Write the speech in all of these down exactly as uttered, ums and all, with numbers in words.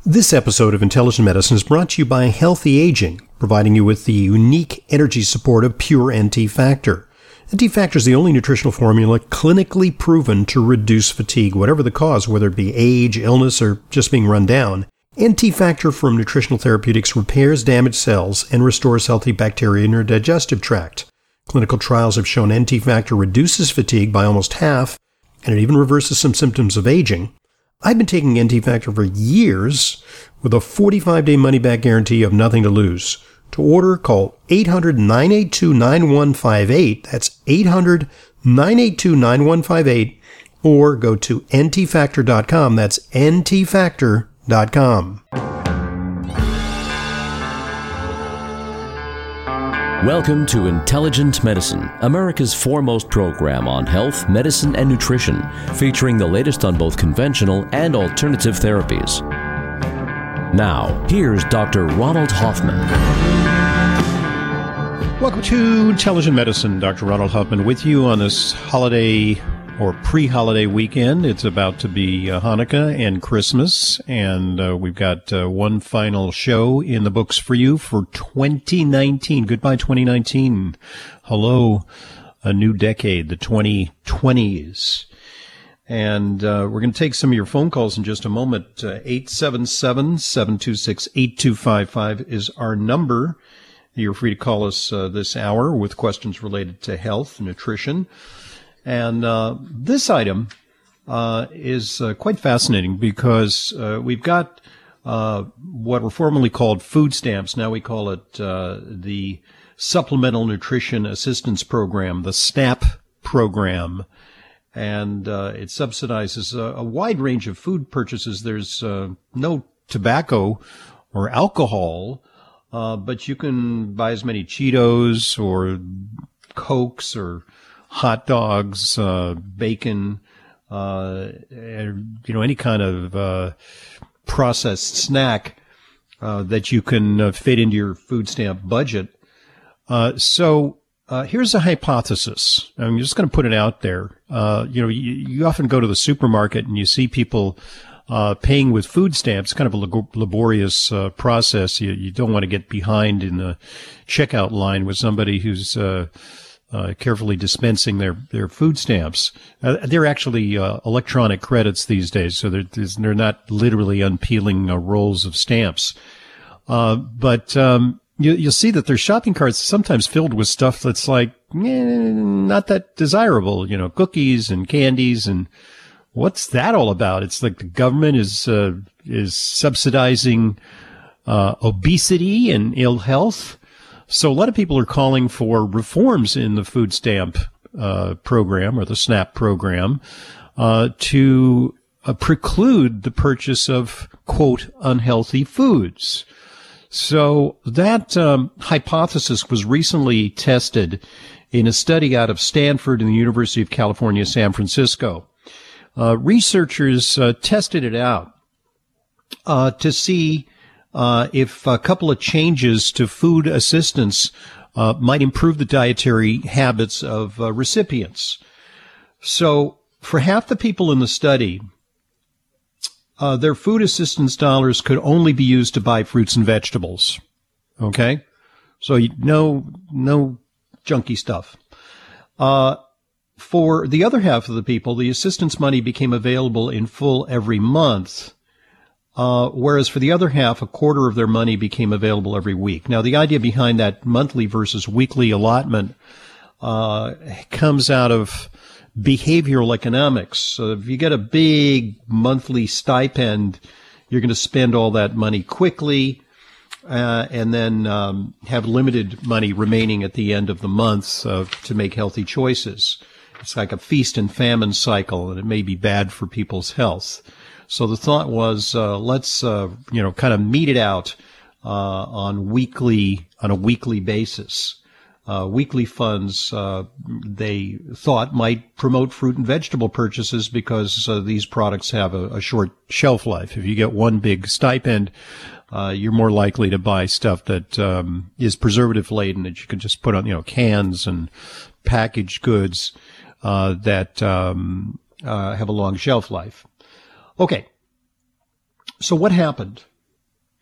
This episode of Intelligent Medicine is brought to you by Healthy Aging, providing you with the unique energy support of Pure N T Factor. N T Factor is the only nutritional formula clinically proven to reduce fatigue, whatever the cause, whether it be age, illness, or just being run down. N T Factor from Nutritional Therapeutics repairs damaged cells and restores healthy bacteria in your digestive tract. Clinical trials have shown N T Factor reduces fatigue by almost half, and it even reverses some symptoms of aging. I've been taking N T Factor for years with a forty-five day money-back guarantee of nothing to lose. To order, call eight hundred, nine eight two, nine one five eight. That's eight hundred, nine eight two, nine one five eight. Or go to N T factor dot com. That's N T factor dot com. Welcome to Intelligent Medicine, America's foremost program on health, medicine, and nutrition, featuring the latest on both conventional and alternative therapies. Now, here's Doctor Ronald Hoffman. Welcome to Intelligent Medicine. Doctor Ronald Hoffman with you on this holiday or pre-holiday weekend. It's about to be uh, Hanukkah and Christmas, and uh, we've got uh, one final show in the books for you for twenty nineteen. Goodbye, twenty nineteen. Hello, a new decade, the twenty twenties. And uh, we're going to take some of your phone calls in just a moment. Uh, eight seven seven, seven two six, eight two five five is our number. You're free to call us uh, this hour with questions related to health, nutrition. And uh, this item uh, is uh, quite fascinating because uh, we've got uh, what were formerly called food stamps. Now we call it uh, the Supplemental Nutrition Assistance Program, the SNAP program. And uh, it subsidizes a, a wide range of food purchases. There's uh, no tobacco or alcohol, uh, but you can buy as many Cheetos or Cokes or hot dogs, uh, bacon, uh, and, you know, any kind of, uh, processed snack, uh, that you can uh, fit into your food stamp budget. Uh, so, uh, here's a hypothesis. I'm just going to put it out there. Uh, you know, you, you often go to the supermarket and you see people, uh, paying with food stamps, kind of a lab- laborious, uh, process. You, you don't want to get behind in the checkout line with somebody who's, uh, Uh, carefully dispensing their, their food stamps. Uh, they're actually uh, electronic credits these days, so they're, they're not literally unpeeling uh, rolls of stamps. Uh, but um, you, you'll see that their shopping carts sometimes filled with stuff that's like eh, not that desirable, you know, cookies and candies, and what's that all about? It's like the government is uh, is subsidizing uh, obesity and ill health. So a lot of people are calling for reforms in the food stamp uh, program or the SNAP program uh, to uh, preclude the purchase of, quote, unhealthy foods. So that um, hypothesis was recently tested in a study out of Stanford and the University of California, San Francisco. Uh, researchers uh, tested it out uh, to see Uh, if a couple of changes to food assistance uh, might improve the dietary habits of uh, recipients. So for half the people in the study, uh, their food assistance dollars could only be used to buy fruits and vegetables. Okay? So you, no, no junky stuff. Uh, for the other half of the people, the assistance money became available in full every month. Uh, whereas for the other half, a quarter of their money became available every week. Now, the idea behind that monthly versus weekly allotment uh, comes out of behavioral economics. So if you get a big monthly stipend, you're going to spend all that money quickly uh, and then um, have limited money remaining at the end of the month uh, to make healthy choices. It's like a feast and famine cycle, and it may be bad for people's health. So the thought was, uh, let's, uh, you know, kind of meet it out, uh, on weekly, on a weekly basis. Uh, weekly funds, uh, they thought might promote fruit and vegetable purchases because uh, these products have a, a short shelf life. If you get one big stipend, uh, you're more likely to buy stuff that, um, is preservative laden that you can just put on, you know, cans and packaged goods, uh, that, um, uh, have a long shelf life. Okay. So what happened?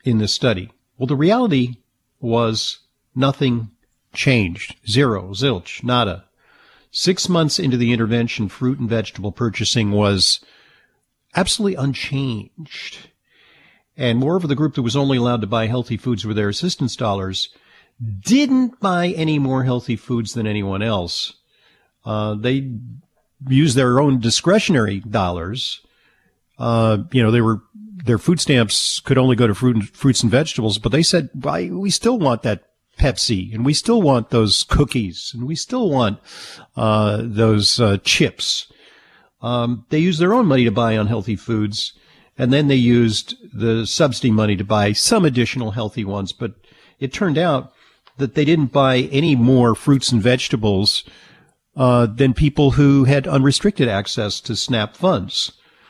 in this study? Well, the reality was nothing changed. Zero, zilch, nada. Six months into the intervention, fruit and vegetable purchasing was absolutely unchanged. And moreover, the group that was only allowed to buy healthy foods with their assistance dollars didn't buy any more healthy foods than anyone else. Uh, they used their own discretionary dollars. Uh, you know, they were, their food stamps could only go to fruit and, fruits and vegetables, but they said, why, we still want that Pepsi, and we still want those cookies, and we still want, uh, those, uh, chips. Um, they used their own money to buy unhealthy foods, and then they used the subsidy money to buy some additional healthy ones. But it turned out that they didn't buy any more fruits and vegetables, uh, than people who had unrestricted access to SNAP funds.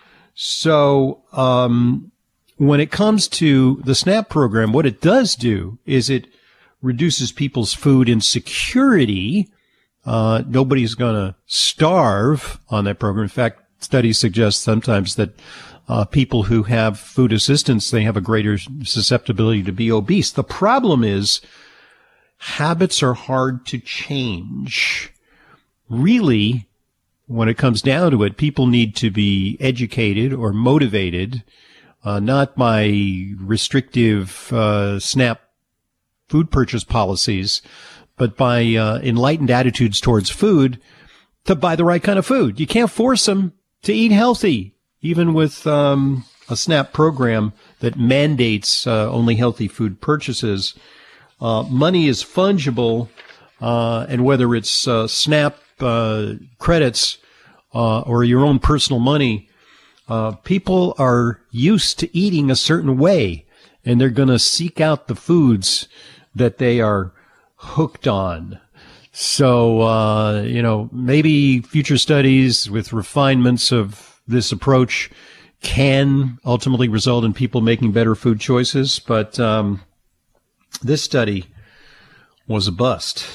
So, um, when it comes to the SNAP program, what it does do is it reduces people's food insecurity. Uh, nobody's going to starve on that program. In fact, studies suggest sometimes that uh, people who have food assistance, they have a greater susceptibility to be obese. The problem is habits are hard to change. Really, when it comes down to it, people need to be educated or motivated, uh, not by restrictive uh, SNAP food purchase policies, but by uh, enlightened attitudes towards food to buy the right kind of food. You can't force them to eat healthy, even with um, a SNAP program that mandates uh, only healthy food purchases. Uh, money is fungible, uh, and whether it's uh, SNAP uh, credits uh, or your own personal money, uh, people are used to eating a certain way, and they're going to seek out the foods that they are hooked on. So, uh, you know, maybe future studies with refinements of this approach can ultimately result in people making better food choices. But um, this study was a bust.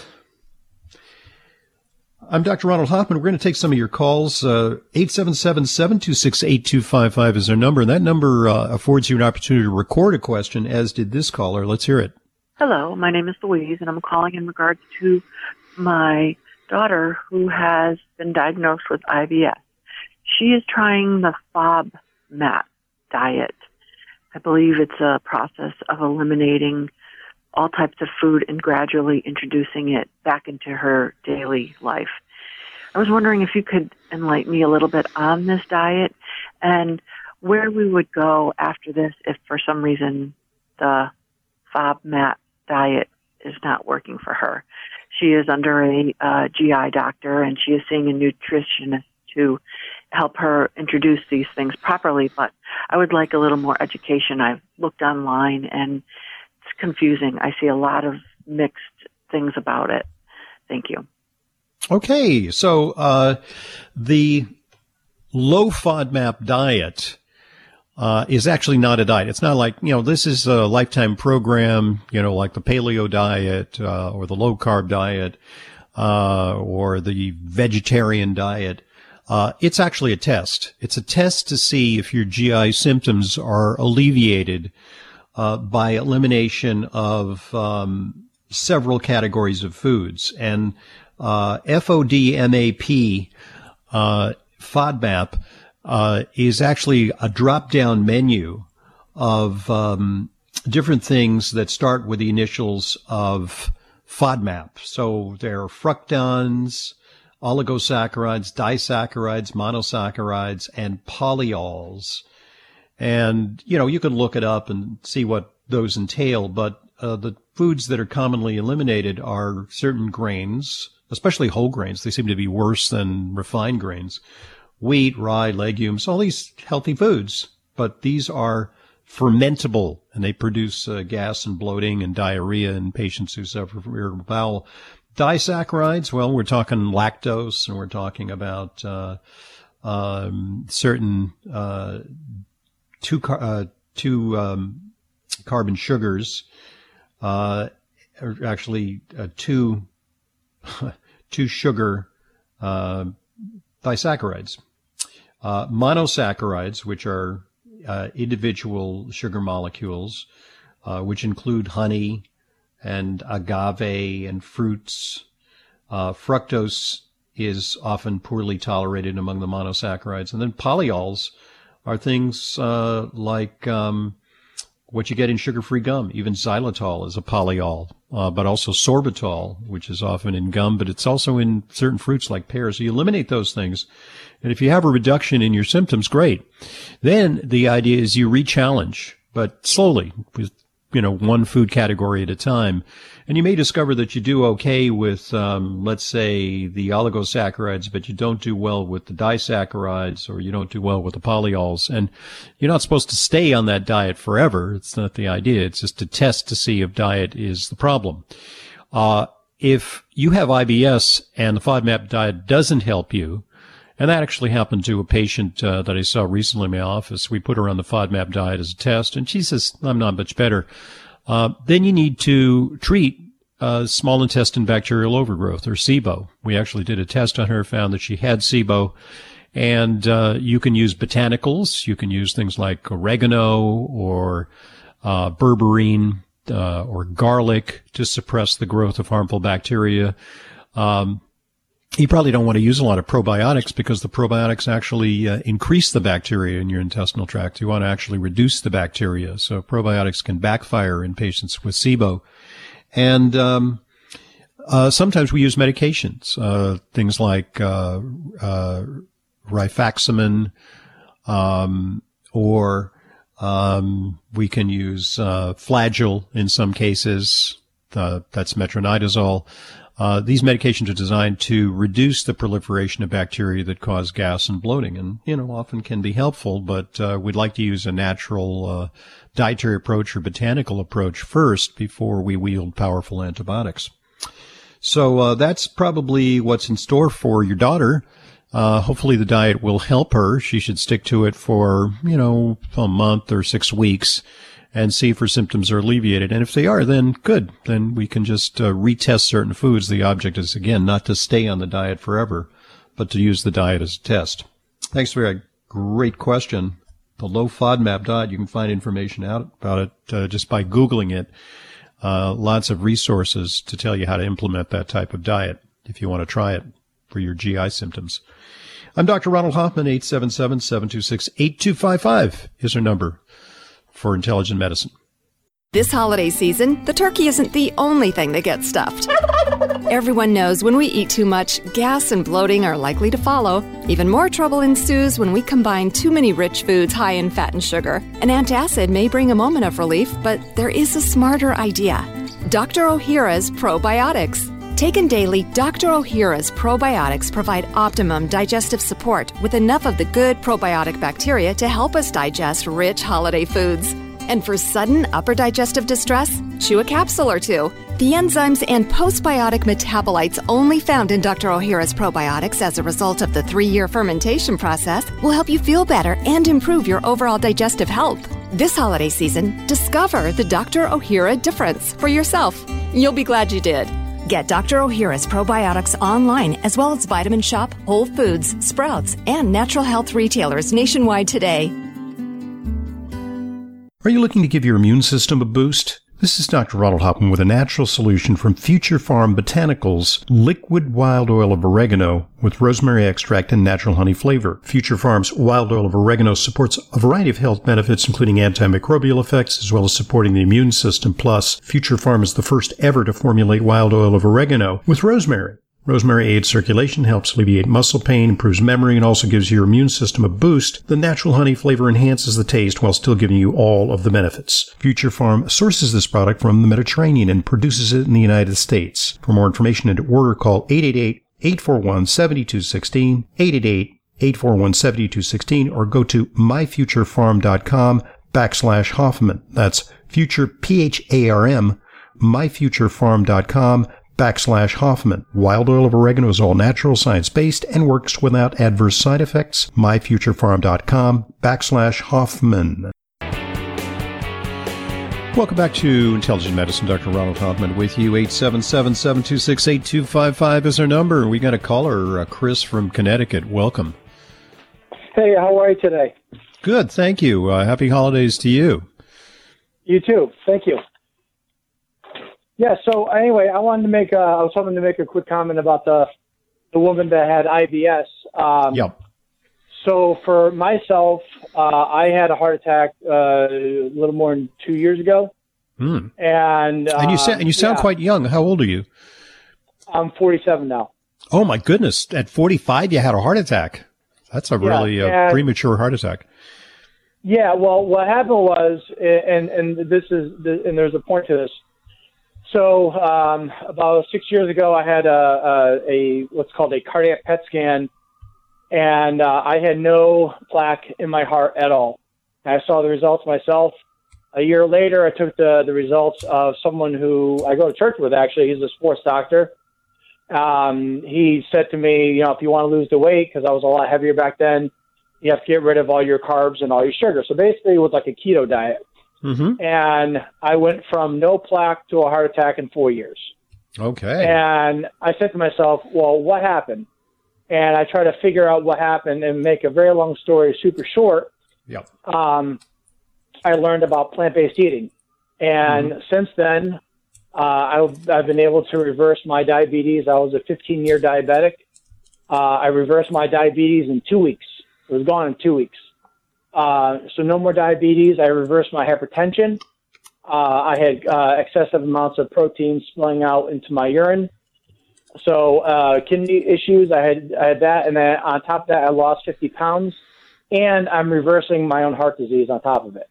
I'm Doctor Ronald Hoffman. We're going to take some of your calls. Uh, eight seven seven, seven two six, eight two five five is our number. And that number uh, affords you an opportunity to record a question, as did this caller. Let's hear it. Hello, my name is Louise, and I'm calling in regards to my daughter who has been diagnosed with I B S. She is trying the FODMAP diet. I believe it's a process of eliminating all types of food and gradually introducing it back into her daily life. I was wondering if you could enlighten me a little bit on this diet and where we would go after this if for some reason the FODMAP diet is not working for her. She is under a uh, G I doctor, and she is seeing a nutritionist to help her introduce these things properly, but I would like a little more education. I've looked online, and it's confusing. I see a lot of mixed things about it. Thank you. Okay, so uh, the low FODMAP diet Uh, is actually not a diet. It's not like, you know, this is a lifetime program, you know, like the paleo diet, uh, or the low carb diet, uh, or the vegetarian diet. Uh, it's actually a test. It's a test to see if your G I symptoms are alleviated, uh, by elimination of, um, several categories of foods. And, uh, FODMAP, uh, FODMAP, Uh, is actually a drop-down menu of um, different things that start with the initials of FODMAP. So there are fructans, oligosaccharides, disaccharides, monosaccharides, and polyols. And, you know, you can look it up and see what those entail, but uh, the foods that are commonly eliminated are certain grains, especially whole grains. They seem to be worse than refined grains. Wheat, rye, legumes, all these healthy foods, but these are fermentable, and they produce uh, gas and bloating and diarrhea in patients who suffer from irritable bowel. Disaccharides, well, we're talking lactose, and we're talking about uh, um, certain uh, two car- uh, two um, carbon sugars, uh, or actually uh, two two sugar uh, disaccharides. Uh, monosaccharides, which are uh, individual sugar molecules, uh, which include honey and agave and fruits. Uh, fructose is often poorly tolerated among the monosaccharides. And then polyols are things uh, like um, what you get in sugar-free gum. Even xylitol is a polyol, uh, but also sorbitol, which is often in gum, but it's also in certain fruits like pears. So you eliminate those things. And if you have a reduction in your symptoms, great. Then the idea is you re-challenge, but slowly, with, you know, one food category at a time. And you may discover that you do okay with, um, let's say, the oligosaccharides, but you don't do well with the disaccharides, or you don't do well with the polyols. And you're not supposed to stay on that diet forever. It's not the idea. It's just to test to see if diet is the problem. Uh, if you have I B S and the FODMAP diet doesn't help you, and that actually happened to a patient uh, that I saw recently in my office. We put her on the FODMAP diet as a test, and she says, I'm not much better. Uh, then you need to treat uh, small intestine bacterial overgrowth, or SIBO. We actually did a test on her, found that she had SIBO. And uh, you can use botanicals. You can use things like oregano or uh, berberine uh, or garlic to suppress the growth of harmful bacteria. Um You probably don't want to use a lot of probiotics because the probiotics actually uh, increase the bacteria in your intestinal tract. You want to actually reduce the bacteria. So probiotics can backfire in patients with SIBO. And um, uh, sometimes we use medications, uh, things like uh, uh, rifaximin, um, or um, we can use uh, Flagyl in some cases. Uh, that's metronidazole. Uh, these medications are designed to reduce the proliferation of bacteria that cause gas and bloating, and, you know, often can be helpful, but uh, we'd like to use a natural uh, dietary approach or botanical approach first before we wield powerful antibiotics. So uh, that's probably what's in store for your daughter. Uh, hopefully the diet will help her. She should stick to it for, you know, a month or six weeks. And see if her symptoms are alleviated. And if they are, then good. Then we can just uh, retest certain foods. The object is, again, not to stay on the diet forever, but to use the diet as a test. Thanks for a great question. The low FODMAP diet, you can find information out about it uh, just by Googling it. Uh, lots of resources to tell you how to implement that type of diet if you want to try it for your G I symptoms. I'm Doctor Ronald Hoffman. Eight seven seven, seven two six, eight two five five is our number for Intelligent Medicine. This holiday season, the turkey isn't the only thing that gets stuffed. Everyone knows when we eat too much, gas and bloating are likely to follow. Even more trouble ensues when we combine too many rich foods high in fat and sugar. An antacid may bring a moment of relief, but there is a smarter idea. Doctor Ohhira's Probiotics. Taken daily, Doctor Ohhira's probiotics provide optimum digestive support with enough of the good probiotic bacteria to help us digest rich holiday foods. And for sudden upper digestive distress, chew a capsule or two. The enzymes and postbiotic metabolites only found in Doctor Ohhira's probiotics as a result of the three-year fermentation process will help you feel better and improve your overall digestive health. This holiday season, discover the Doctor Ohhira difference for yourself. You'll be glad you did. Get Doctor Ohhira's probiotics online, as well as Vitamin Shop, Whole Foods, Sprouts, and natural health retailers nationwide today. Are you looking to give your immune system a boost? This is Doctor Ronald Hoffman with a natural solution from Future Farm Botanicals, liquid wild oil of oregano with rosemary extract and natural honey flavor. Future Farm's wild oil of oregano supports a variety of health benefits, including antimicrobial effects, as well as supporting the immune system. Plus, Future Farm is the first ever to formulate wild oil of oregano with rosemary. Rosemary aids circulation, helps alleviate muscle pain, improves memory, and also gives your immune system a boost. The natural honey flavor enhances the taste while still giving you all of the benefits. Future Farm sources this product from the Mediterranean and produces it in the United States. For more information and to order, call eight eight eight, eight four one, seven two one six, eight eight eight, eight four one, seven two one six, or go to myfuturefarm.com backslash Hoffman. That's future, P H A R M, myfuturefarm.com backslash Hoffman. Wild oil of oregano is all natural, science-based, and works without adverse side effects. myfuturefarm.com backslash Hoffman. Welcome back to Intelligent Medicine. Doctor Ronald Hoffman with you. eight seven seven, seven two six, eight two five five is our number. We got a caller, uh, Chris from Connecticut. Welcome. Hey, how are you today? Good, thank you. Uh, happy holidays to you. You too. Thank you. Yeah. So anyway, I wanted to make. A, I was hoping to make a quick comment about the the woman that had I B S. Um, Yep. So for myself, uh, I had a heart attack uh, a little more than two years ago, Hmm. and um, And you sound and you sound yeah, quite young. How old are you? I'm forty-seven now. Oh my goodness! At forty-five, you had a heart attack. That's a Yeah, really uh, and- premature heart attack. Yeah, well, what happened was, and and this is, and there's a point to this. So um, about six years ago, I had a, a, a what's called a cardiac P E T scan, and uh, I had no plaque in my heart at all. I saw the results myself. A year later, I took the the results of someone who I go to church with. Actually, he's a sports doctor. Um, he said to me, you know, if you want to lose the weight, because I was a lot heavier back then, you have to get rid of all your carbs and all your sugar. So basically, it was like a keto diet. Mm-hmm. And I went from no plaque to a heart attack in four years. Okay. And I said to myself, well, what happened? And I tried to figure out what happened and make a very long story super short. Yep. Um, I learned about plant-based eating. And mm-hmm. since then, uh, I've, I've been able to reverse my diabetes. I was a fifteen-year diabetic. Uh, I reversed my diabetes in two weeks. It was gone in two weeks. Uh, so no more diabetes. I reversed my hypertension. Uh, I had uh, excessive amounts of protein spilling out into my urine. So uh, kidney issues, I had I had that. And then on top of that, I lost fifty pounds. And I'm reversing my own heart disease on top of it.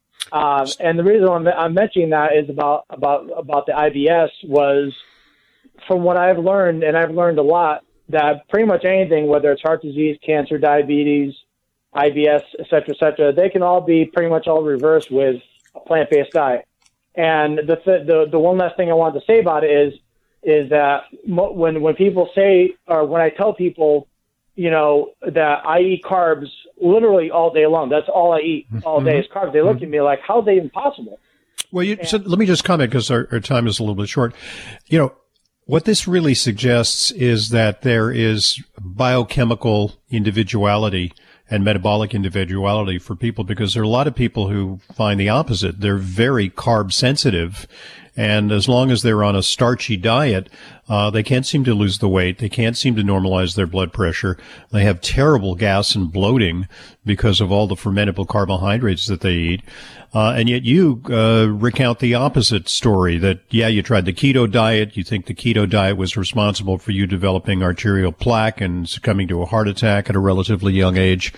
Um, and the reason I'm, I'm mentioning that is about, about, about the I B S was from what I've learned, and I've learned a lot, that pretty much anything, whether it's heart disease, cancer, diabetes, I B S, et cetera, et cetera, they can all be pretty much all reversed with a plant-based diet. And the th- the the one last thing I wanted to say about it is is that mo- when when people say, or when I tell people, you know, that I eat carbs literally all day long, that's all I eat all day is carbs, they look at me like, how is that even possible? Well, you, so let me just comment because our, our time is a little bit short. You know, what this really suggests is that there is biochemical individuality and metabolic individuality for people, because there are a lot of people who find the opposite. They're very carb sensitive, and as long as they're on a starchy diet, uh, they can't seem to lose the weight. They can't seem to normalize their blood pressure. They have terrible gas and bloating because of all the fermentable carbohydrates that they eat. Uh, and yet you uh, recount the opposite story, that, yeah, you tried the keto diet. You think the keto diet was responsible for you developing arterial plaque and succumbing to a heart attack at a relatively young age.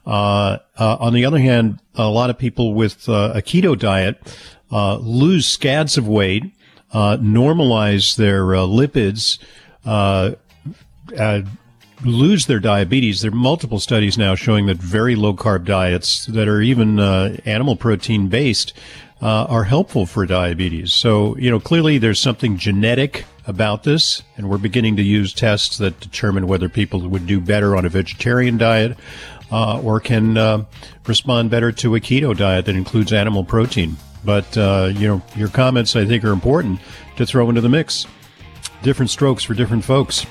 Uh, uh, on the other hand, a lot of people with uh, a keto diet uh, lose scads of weight, uh, normalize their uh, lipids, uh, uh lose their diabetes. There are multiple studies now showing that very low-carb diets that are even uh, animal protein-based uh, are helpful for diabetes. So, you know, clearly there's something genetic about this, and we're beginning to use tests that determine whether people would do better on a vegetarian diet uh, or can uh, respond better to a keto diet that includes animal protein. But, uh, you know, your comments, I think, are important to throw into the mix. Different strokes for different folks.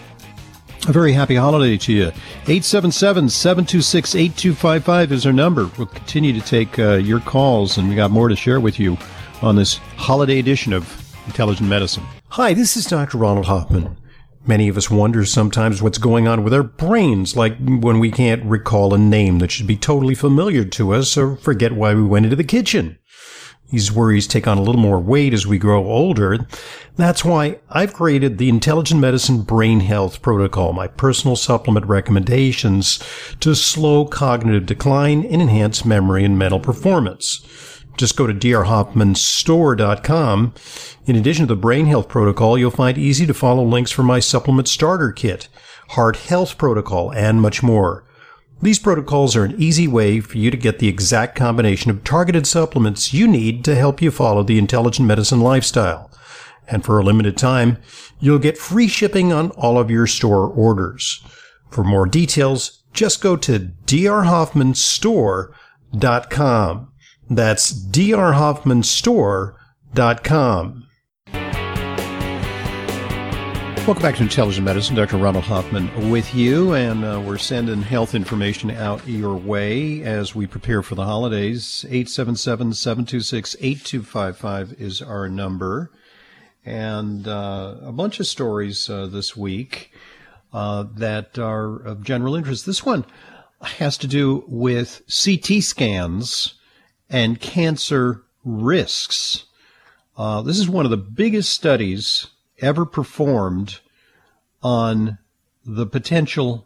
A very happy holiday to you. eight seven seven, seven two six, eight two five five is our number. We'll continue to take uh, your calls, and we got more to share with you on this holiday edition of Intelligent Medicine. Hi, this is Doctor Ronald Hoffman. Many of us wonder sometimes what's going on with our brains, like when we can't recall a name that should be totally familiar to us or forget why we went into the kitchen. These worries take on a little more weight as we grow older. That's why I've created the Intelligent Medicine Brain Health Protocol, my personal supplement recommendations to slow cognitive decline and enhance memory and mental performance. Just go to d r hoffman store dot com. In addition to the Brain Health Protocol, you'll find easy-to-follow links for my supplement starter kit, Heart Health Protocol, and much more. These protocols are an easy way for you to get the exact combination of targeted supplements you need to help you follow the intelligent medicine lifestyle. And for a limited time, you'll get free shipping on all of your store orders. For more details, just go to d r hoffman store dot com. That's d r hoffman store dot com. Welcome back to Intelligent Medicine. Doctor Ronald Hoffman with you, and uh, we're sending health information out your way as we prepare for the holidays. eight seven seven, seven two six, eight two five five is our number. And uh, a bunch of stories uh, this week uh, that are of general interest. This one has to do with C T scans and cancer risks. Uh, this is one of the biggest studies ever performed on the potential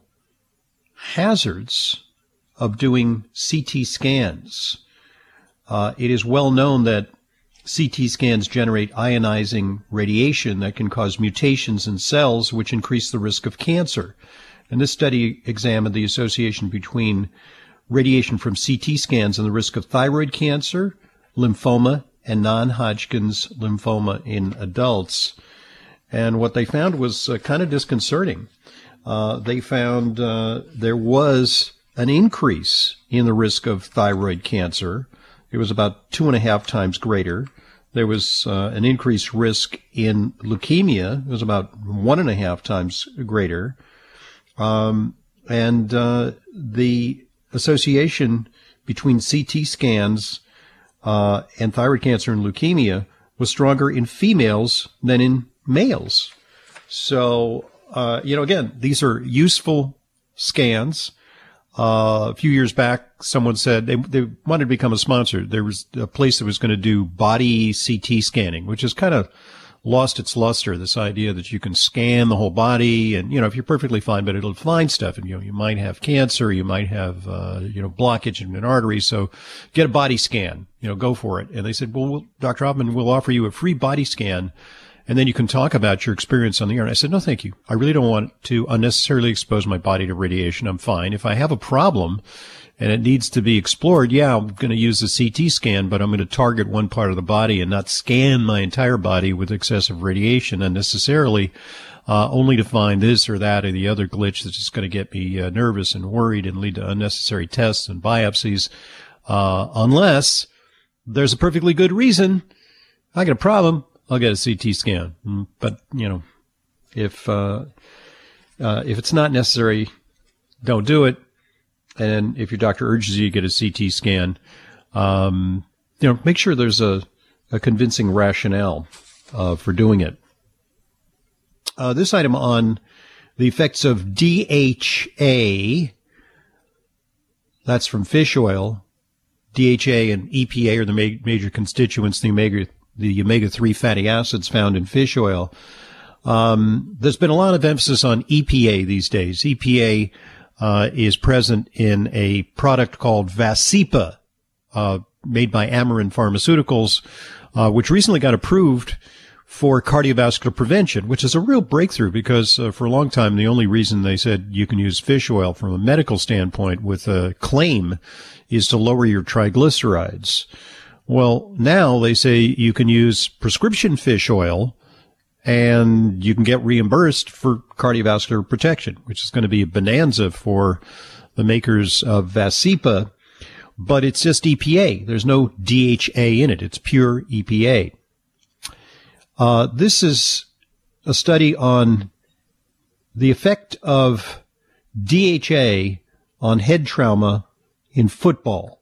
hazards of doing C T scans. Uh, it is well known that C T scans generate ionizing radiation that can cause mutations in cells, which increase the risk of cancer. And this study examined the association between radiation from C T scans and the risk of thyroid cancer, lymphoma, and non-Hodgkin's lymphoma in adults. And what they found was uh, kind of disconcerting. Uh, they found uh, there was an increase in the risk of thyroid cancer. It was about two and a half times greater. There was uh, an increased risk in leukemia. It was about one and a half times greater. Um, and uh, the association between C T scans uh, and thyroid cancer and leukemia was stronger in females than in males. So, uh, you know, again, these are useful scans. Uh, a few years back, someone said they, they wanted to become a sponsor. There was a place that was going to do body C T scanning, which has kind of lost its luster, this idea that you can scan the whole body and, you know, if you're perfectly fine, but it'll find stuff. And, you know, you might have cancer, you might have, uh, you know, blockage in an artery. So get a body scan, you know, go for it. And they said, well, we'll Doctor Hoffman, we'll offer you a free body scan, and then you can talk about your experience on the air. And I said, no, thank you. I really don't want to unnecessarily expose my body to radiation. I'm fine. If I have a problem and it needs to be explored, yeah, I'm going to use a C T scan, but I'm going to target one part of the body and not scan my entire body with excessive radiation unnecessarily, uh, only to find this or that or the other glitch that's just going to get me uh, nervous and worried and lead to unnecessary tests and biopsies, uh, unless there's a perfectly good reason. I got a problem, I'll get a C T scan. But, you know, if uh, uh, if it's not necessary, don't do it. And if your doctor urges you to get a C T scan, um, you know, make sure there's a, a convincing rationale uh, for doing it. Uh, this item on the effects of D H A, that's from fish oil. D H A and E P A are the ma- major constituents, the omega the omega three fatty acids found in fish oil. Um, there's been a lot of emphasis on E P A these days. E P A uh, is present in a product called Vascepa, uh, made by Amarin Pharmaceuticals, uh, which recently got approved for cardiovascular prevention, which is a real breakthrough because uh, for a long time, the only reason they said you can use fish oil from a medical standpoint with a claim is to lower your triglycerides. Well, now they say you can use prescription fish oil and you can get reimbursed for cardiovascular protection, which is going to be a bonanza for the makers of Vascepa, but it's just E P A. There's no D H A in it. It's pure E P A. Uh, this is a study on the effect of D H A on head trauma in football.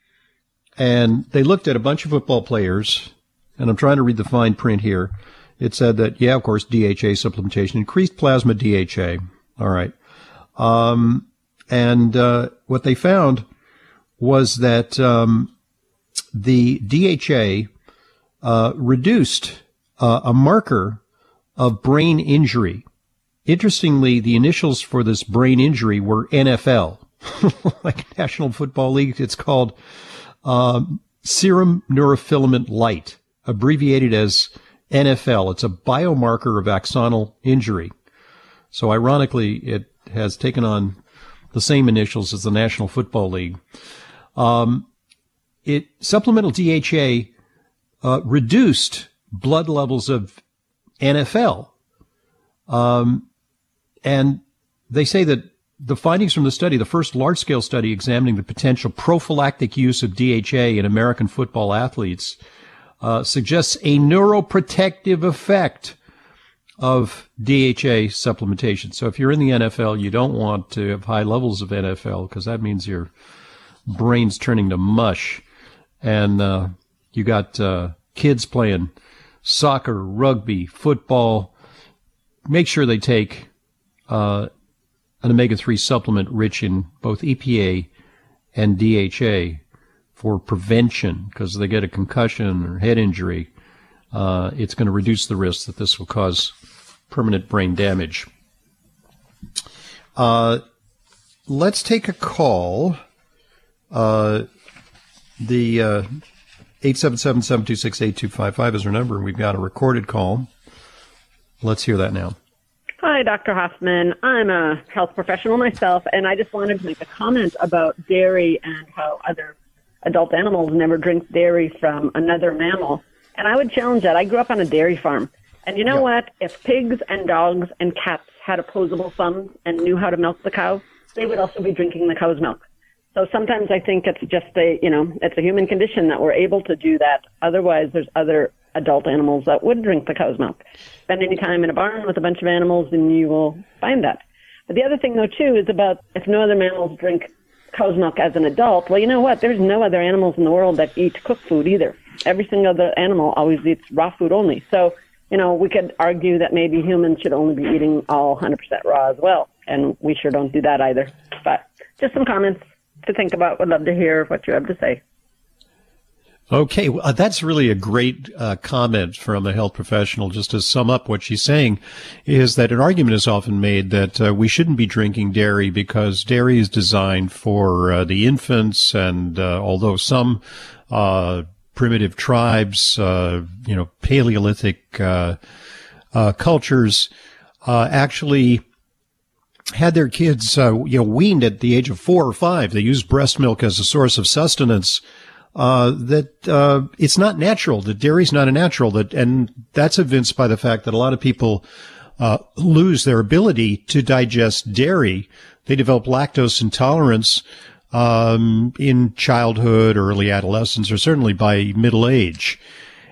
And they looked at a bunch of football players, and I'm trying to read the fine print here. It said that, yeah, of course, D H A supplementation, increased plasma D H A. All right. Um, and uh, what they found was that um, the D H A uh, reduced uh, a marker of brain injury. Interestingly, the initials for this brain injury were N F L, like National Football League. It's called um, serum neurofilament light, abbreviated as N F L. It's a biomarker of axonal injury. So ironically, it has taken on the same initials as the National Football League. Um, it supplemental D H A uh, reduced blood levels of N F L. Um, and they say that the findings from the study, the first large-scale study examining the potential prophylactic use of D H A in American football athletes, uh, suggests a neuroprotective effect of D H A supplementation. So if you're in the N F L, you don't want to have high levels of N F L because that means your brain's turning to mush. And uh, you got uh, kids playing soccer, rugby, football. Make sure they take uh, an omega three supplement rich in both E P A and D H A for prevention, because they get a concussion or head injury. Uh, it's going to reduce the risk that this will cause permanent brain damage. Uh, let's take a call. Uh, the uh, eight seven seven, seven two six, eight two five five is our number, and we've got a recorded call. Let's hear that now. Hi, Doctor Hoffman. I'm a health professional myself, and I just wanted to make a comment about dairy and how other adult animals never drink dairy from another mammal. And I would challenge that. I grew up on a dairy farm. And you know yeah. what? If pigs and dogs and cats had opposable thumbs and knew how to milk the cow, they would also be drinking the cow's milk. So sometimes I think it's just a, you know, it's a human condition that we're able to do that. Otherwise, there's other adult animals that would drink the cow's milk. Spend any time in a barn with a bunch of animals and you will find that. But the other thing, though, too, is about if no other mammals drink cow's milk as an adult, well, you know what? There's no other animals in the world that eat cooked food either. Every single other animal always eats raw food only. So, you know, we could argue that maybe humans should only be eating all one hundred percent raw as well. And we sure don't do that either. But just some comments to think about. Would love to hear what you have to say. Okay, well, that's really a great uh, comment from a health professional. Just to sum up what she's saying is that an argument is often made that uh, we shouldn't be drinking dairy because dairy is designed for uh, the infants, and uh, although some uh, primitive tribes, uh, you know, Paleolithic uh, uh, cultures uh, actually had their kids, uh, you know, weaned at the age of four or five. They used breast milk as a source of sustenance. Uh, that, uh, it's not natural, that dairy's not a natural, that, and that's evinced by the fact that a lot of people, uh, lose their ability to digest dairy. They develop lactose intolerance, um, in childhood, early adolescence, or certainly by middle age.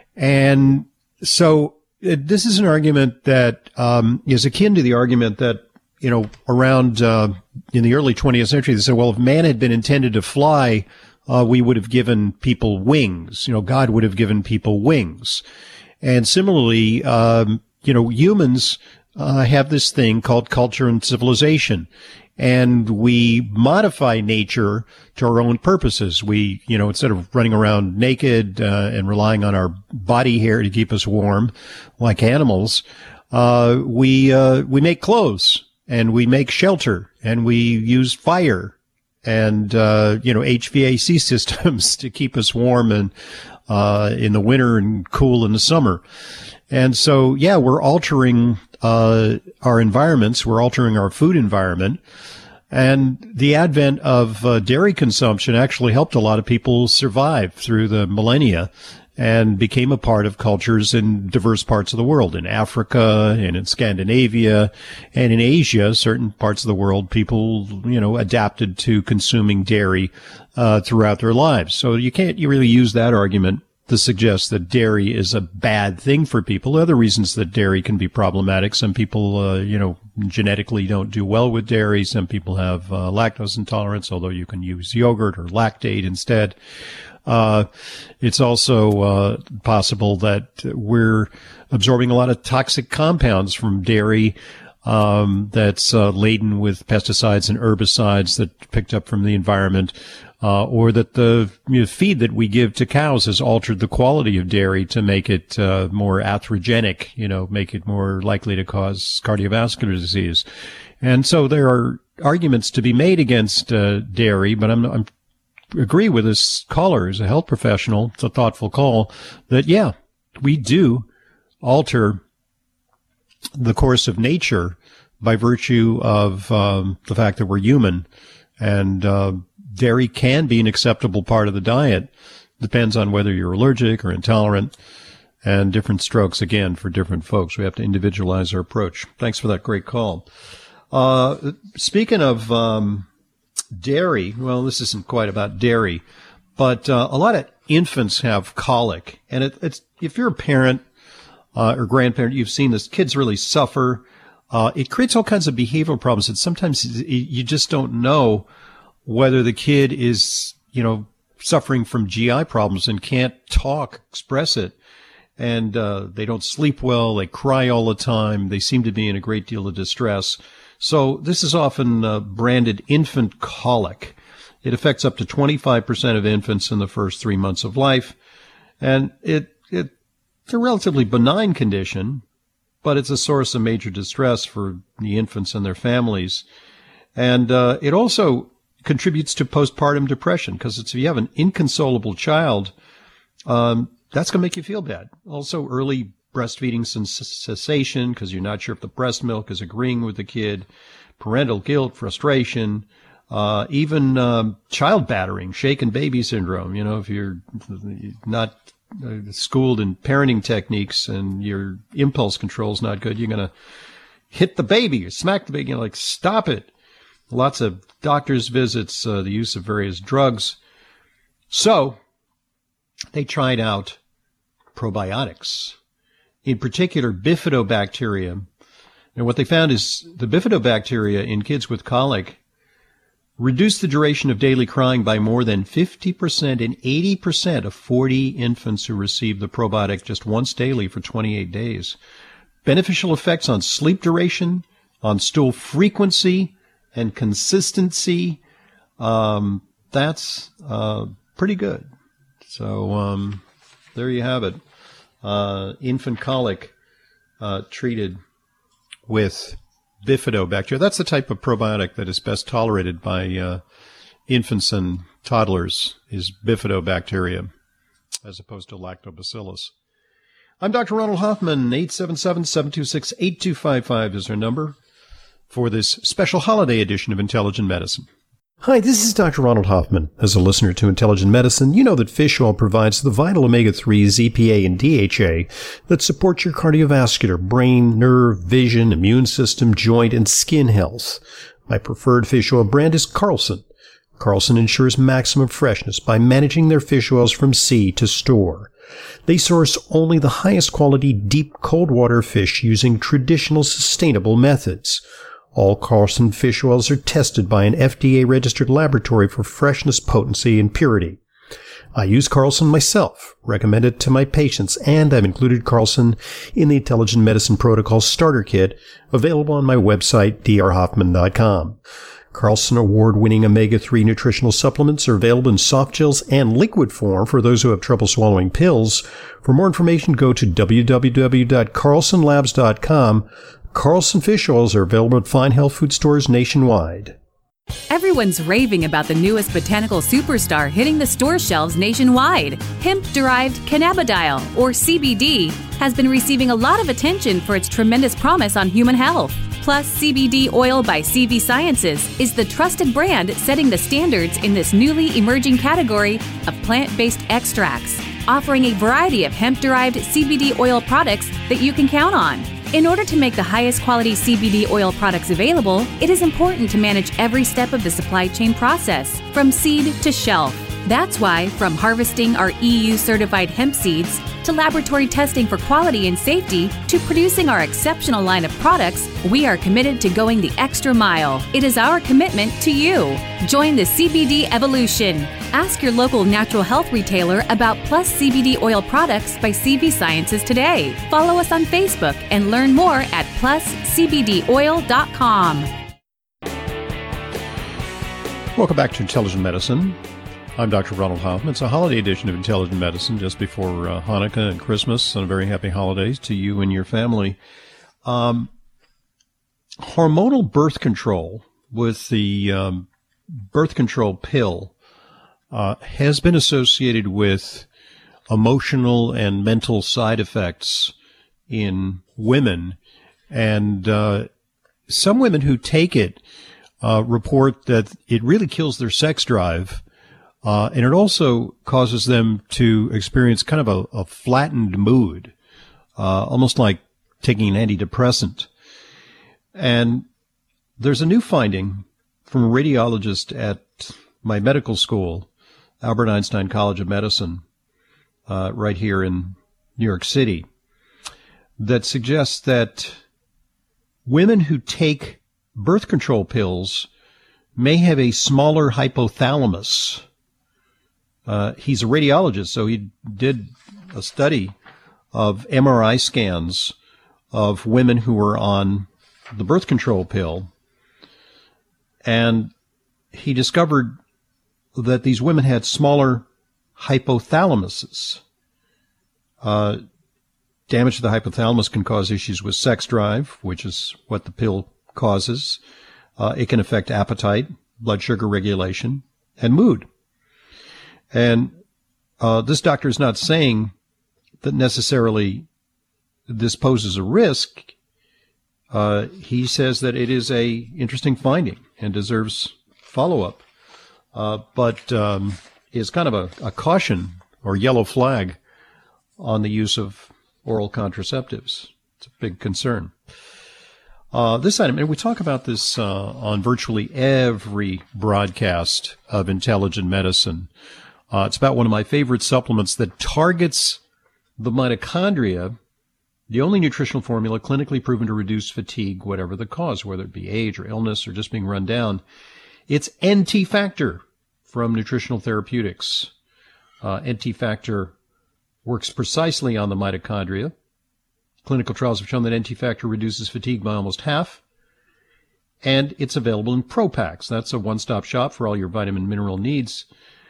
And so uh, this is an argument that, um, is akin to the argument that, you know, around, uh, in the early twentieth century, they said, well, if man had been intended to fly, Uh, we would have given people wings. You know, God would have given people wings. And similarly, um, you know, humans uh, have this thing called culture and civilization. And we modify nature to our own purposes. We, you know, instead of running around naked uh, and relying on our body hair to keep us warm like animals, uh, we, uh, we make clothes and we make shelter and we use fire and, uh, you know, H V A C systems to keep us warm and, uh, in the winter and cool in the summer. And so, yeah, we're altering, uh, our environments. We're altering our food environment. And the advent of uh, dairy consumption actually helped a lot of people survive through the millennia and became a part of cultures in diverse parts of the world, in Africa and in Scandinavia and in Asia, certain parts of the world, people, you know, adapted to consuming dairy uh, throughout their lives. So you can't you really use that argument to suggest that dairy is a bad thing for people. There are other reasons that dairy can be problematic. Some people, uh, you know, genetically don't do well with dairy. Some people have uh, lactose intolerance, although you can use yogurt or lactate instead. Uh, it's also, uh, possible that we're absorbing a lot of toxic compounds from dairy, um, that's, uh, laden with pesticides and herbicides that picked up from the environment, uh, or that the you know, feed that we give to cows has altered the quality of dairy to make it, uh, more atherogenic, you know, make it more likely to cause cardiovascular disease. And so there are arguments to be made against, uh, dairy, but I'm, I'm, agree with this caller as a health professional. It's a thoughtful call that, yeah, we do alter the course of nature by virtue of um, the fact that we're human. And uh, dairy can be an acceptable part of the diet. Depends on whether you're allergic or intolerant, and different strokes, again, for different folks. We have to individualize our approach. Thanks for that great call. Uh, speaking of um, dairy, well, this isn't quite about dairy, but uh, a lot of infants have colic. And it, it's if you're a parent uh, or grandparent, you've seen this. Kids really suffer. Uh, it creates all kinds of behavioral problems. And sometimes you just don't know whether the kid is, you know, suffering from G I problems and can't talk, express it. And uh, they don't sleep well. They cry all the time. They seem to be in a great deal of distress. So this is often uh, branded infant colic. It affects up to twenty-five percent of infants in the first three months of life. And it, it it's a relatively benign condition, but it's a source of major distress for the infants and their families. And uh, it also contributes to postpartum depression, because if you have an inconsolable child, um, that's going to make you feel bad. Also, early breastfeeding cessation, because you're not sure if the breast milk is agreeing with the kid, parental guilt, frustration, uh, even um, child battering, shaken baby syndrome. You know, if you're not uh, schooled in parenting techniques and your impulse control is not good, you're going to hit the baby or smack the baby. You know, like, stop it. Lots of doctor's visits, uh, the use of various drugs. So they tried out probiotics, in particular bifidobacterium. And what they found is the bifidobacteria in kids with colic reduced the duration of daily crying by more than fifty percent in eighty percent of forty infants who received the probiotic just once daily for twenty-eight days. Beneficial effects on sleep duration, on stool frequency and consistency. Um, that's uh, pretty good. So um, there you have it. Uh, infant colic uh, treated with bifidobacteria. That's the type of probiotic that is best tolerated by uh, infants and toddlers, is bifidobacteria, as opposed to lactobacillus. I'm Doctor Ronald Hoffman. eight seven seven, seven two six, eight two five five is our number for this special holiday edition of Intelligent Medicine. Hi, this is Doctor Ronald Hoffman. As a listener to Intelligent Medicine, you know that fish oil provides the vital omega threes, E P A, and D H A that support your cardiovascular, brain, nerve, vision, immune system, joint, and skin health. My preferred fish oil brand is Carlson. Carlson ensures maximum freshness by managing their fish oils from sea to store. They source only the highest quality deep cold water fish using traditional sustainable methods. All Carlson fish oils are tested by an F D A-registered laboratory for freshness, potency, and purity. I use Carlson myself, recommend it to my patients, and I've included Carlson in the Intelligent Medicine Protocol Starter Kit, available on my website, d r hoffman dot com. Carlson award-winning omega three nutritional supplements are available in soft gels and liquid form for those who have trouble swallowing pills. For more information, go to w w w dot carlson labs dot com. Carlson fish oils are available at fine health food stores nationwide. Everyone's raving about the newest botanical superstar hitting the store shelves nationwide. Hemp-derived cannabidiol, or C B D, has been receiving a lot of attention for its tremendous promise on human health. Plus, C B D Oil by C V Sciences is the trusted brand setting the standards in this newly emerging category of plant-based extracts, offering a variety of hemp-derived C B D oil products that you can count on. In order to make the highest quality C B D oil products available, it is important to manage every step of the supply chain process, from seed to shelf. That's why, from harvesting our E U-certified hemp seeds, to laboratory testing for quality and safety, to producing our exceptional line of products, we are committed to going the extra mile. It is our commitment to you. Join the C B D evolution. Ask your local natural health retailer about Plus C B D oil products by C V Sciences today. Follow us on Facebook and learn more at plus c b d oil dot com. Welcome back to Intelligent Medicine. I'm Doctor Ronald Hoffman. It's a holiday edition of Intelligent Medicine just before uh, Hanukkah and Christmas, and a very happy holidays to you and your family. Um, hormonal birth control with the um, birth control pill uh, has been associated with emotional and mental side effects in women. And uh, some women who take it uh, report that it really kills their sex drive. Uh, and it also causes them to experience kind of a, a flattened mood, uh, almost like taking an antidepressant. And there's a new finding from a radiologist at my medical school, Albert Einstein College of Medicine, uh, right here in New York City. that suggests that women who take birth control pills may have a smaller hypothalamus. Uh, he's a radiologist, so he did a study of M R I scans of women who were on the birth control pill, and he discovered that these women had smaller hypothalamuses. Uh, damage to the hypothalamus can cause issues with sex drive, which is what the pill causes. Uh, it can affect appetite, blood sugar regulation, and mood. And uh, this doctor is not saying that necessarily this poses a risk. Uh, he says that it is a interesting finding and deserves follow-up, uh, but um, is kind of a, a caution or yellow flag on the use of oral contraceptives. It's a big concern. Uh, this item, and we talk about this uh, on virtually every broadcast of Intelligent Medicine. Uh, it's about one of my favorite supplements that targets the mitochondria, the only nutritional formula clinically proven to reduce fatigue, whatever the cause, whether it be age or illness or just being run down. It's N T Factor from Nutritional Therapeutics. Uh, N T Factor works precisely on the mitochondria. Clinical trials have shown that N T Factor reduces fatigue by almost half. And it's available in Pro Packs. That's a one-stop shop for all your vitamin and mineral needs.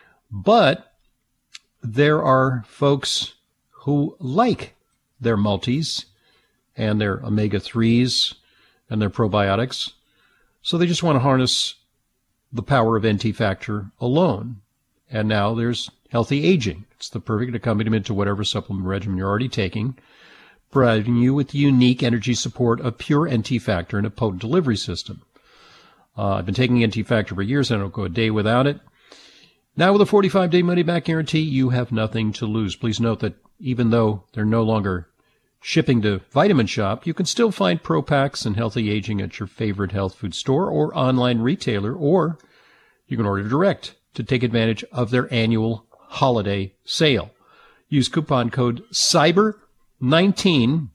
But there are folks who like their multis and their omega threes and their probiotics. So they just want to harness the power of N T Factor alone. And now there's healthy aging. It's the perfect accompaniment to whatever supplement regimen you're already taking, providing you with the unique energy support of pure N T Factor and a potent delivery system. Uh, I've been taking N T Factor for years. I don't go a day without it. Now with a forty-five day money-back guarantee, you have nothing to lose. Please note that even though they're no longer shipping to Vitamin Shop, you can still find Pro Packs and Healthy Aging at your favorite health food store or online retailer, or you can order direct to take advantage of their annual holiday sale. Use coupon code C Y B E R nineteen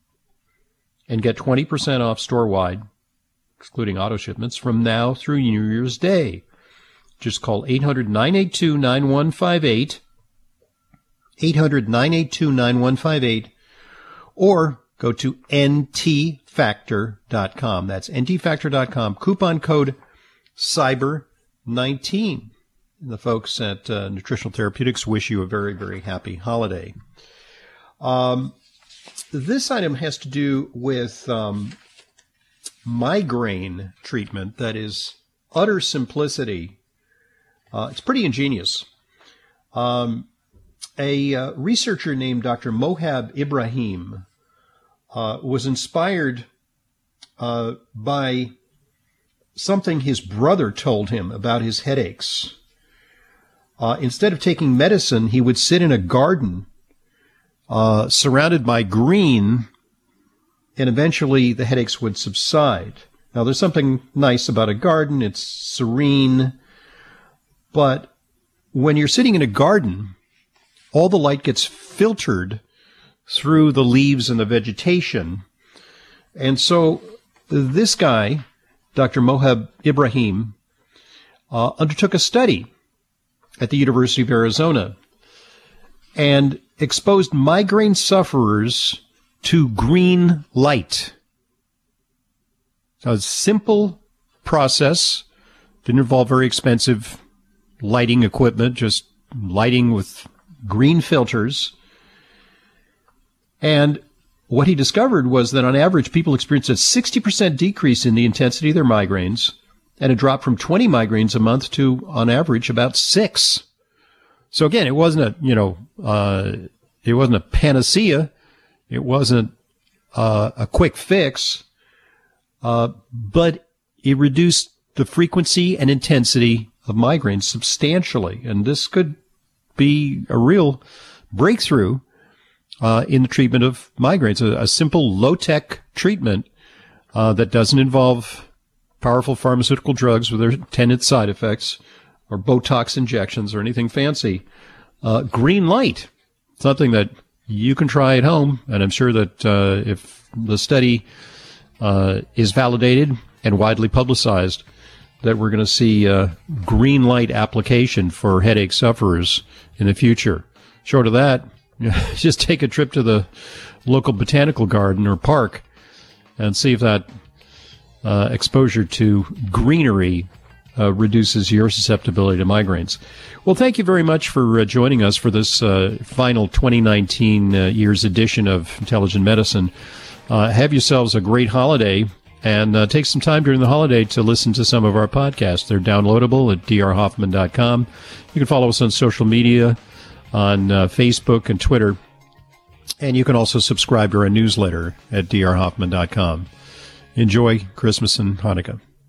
and get twenty percent off store-wide, excluding auto shipments, from now through New Year's Day. Just call eight hundred, nine eight two, nine one five eight, eight hundred, nine eight two, nine one five eight, or go to N T factor dot com. That's N T factor dot com. Coupon code C Y B E R nineteen. The folks at uh, Nutritional Therapeutics wish you a very, very happy holiday. Um, this item has to do with um, migraine treatment that is utter simplicity. Uh, it's pretty ingenious. Um, a uh, researcher named Doctor Mohab Ibrahim uh, was inspired uh, by something his brother told him about his headaches. Uh, instead of taking medicine, he would sit in a garden uh, surrounded by green, and eventually the headaches would subside. Now, there's something nice about a garden. It's serene. But when you're sitting in a garden, all the light gets filtered through the leaves and the vegetation. And so this guy, Doctor Mohab Ibrahim, uh, undertook a study at the University of Arizona and exposed migraine sufferers to green light. So it's a simple process, didn't involve very expensive lighting equipment, just lighting with green filters. And what he discovered was that on average, people experienced a sixty percent decrease in the intensity of their migraines and a drop from twenty migraines a month to, on average, about six. So again, it wasn't a, you know, uh, it wasn't a panacea. It wasn't uh, a quick fix, uh, but it reduced the frequency and intensity of migraines substantially. And this could be a real breakthrough uh, in the treatment of migraines, a, a simple low-tech treatment uh, that doesn't involve powerful pharmaceutical drugs with their attendant side effects or Botox injections or anything fancy. Uh, green light, something that you can try at home. And I'm sure that uh, if the study uh, is validated and widely publicized, that we're going to see uh, green light application for headache sufferers in the future. Short of that, just take a trip to the local botanical garden or park and see if that uh, exposure to greenery uh, reduces your susceptibility to migraines. Well, thank you very much for uh, joining us for this uh, final twenty nineteen uh, year's edition of Intelligent Medicine. Uh, have yourselves a great holiday, and uh, take some time during the holiday to listen to some of our podcasts. They're downloadable at d r hoffman dot com. You can follow us on social media, on uh, Facebook and Twitter, and you can also subscribe to our newsletter at d r hoffman dot com. Enjoy Christmas and Hanukkah.